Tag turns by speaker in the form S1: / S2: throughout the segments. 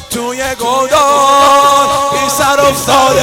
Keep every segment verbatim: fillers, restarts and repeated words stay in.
S1: توی گودال بی سر افتاده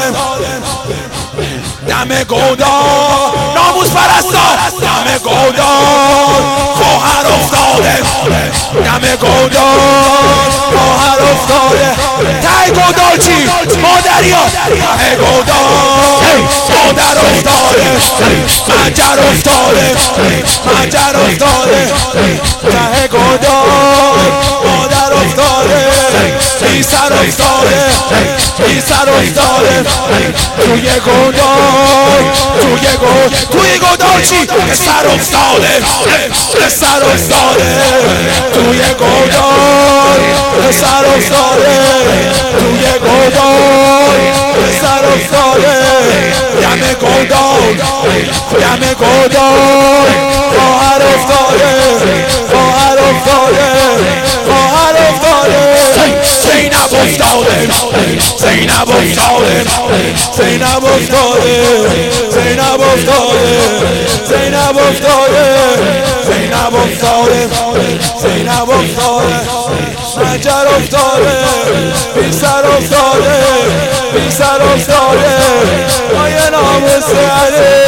S1: دم گودال ناموس پرستا دم گودال خواهر افتاده دم گودال خواهر افتاده ته گودال چی؟ مادریا ته گودال مادر افتاده منجر افتاده منجر افتاده ته گودال مادر افتاده بی سر افتاده بی سر افتاده توی گودال توی گودال توی گودال چی؟ به سر افتاده به سر افتاده توی گودال به سر افتاده توی گودال به سر افتاده دم گودال دم گودال خواهر افتاده خواهر افتاده خواهر افتاده زینب افتاده زینب افتاده زینب افتاده زینب افتاده زینب افتاده زینب افتاده زینب افتاده منجر افتاده بی سر افتاده بی سر افتاده با یه ناموسره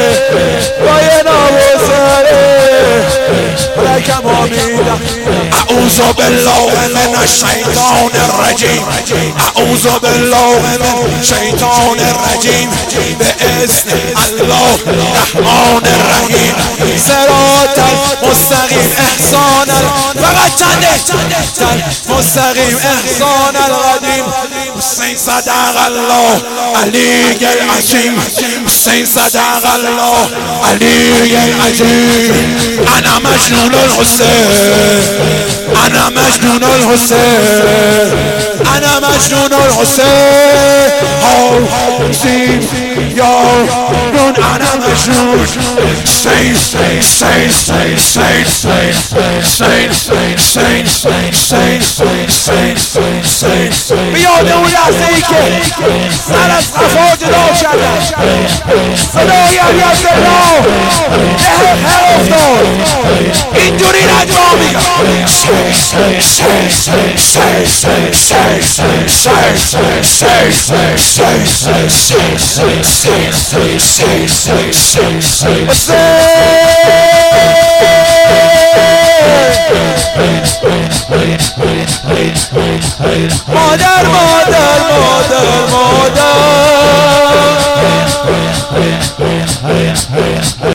S1: با یه ناموسره لکم آمیدم اعوذ بالله من الشیطان الرجیم اعوذ بالله من الشیطان الرجیم باذن الله الرحمن الرحیم صراط المستقیم احسان فقط چنده مستقیم احسان القدیم حسین صدق الله علی العظیم حسین صدق الله علی العظیم انا مجنون الحسین انا مجنون الحسین انا مجنون الحسین حسین یا من انا مجنون حسین حسین حسین حسین حسین حسین حسین حسین بیاد اون لحظه ای که سر از قفا جدا شدن صدای عبدالله به هر افتاد اینجوری نجوا میگم مادر مادر مادر مادر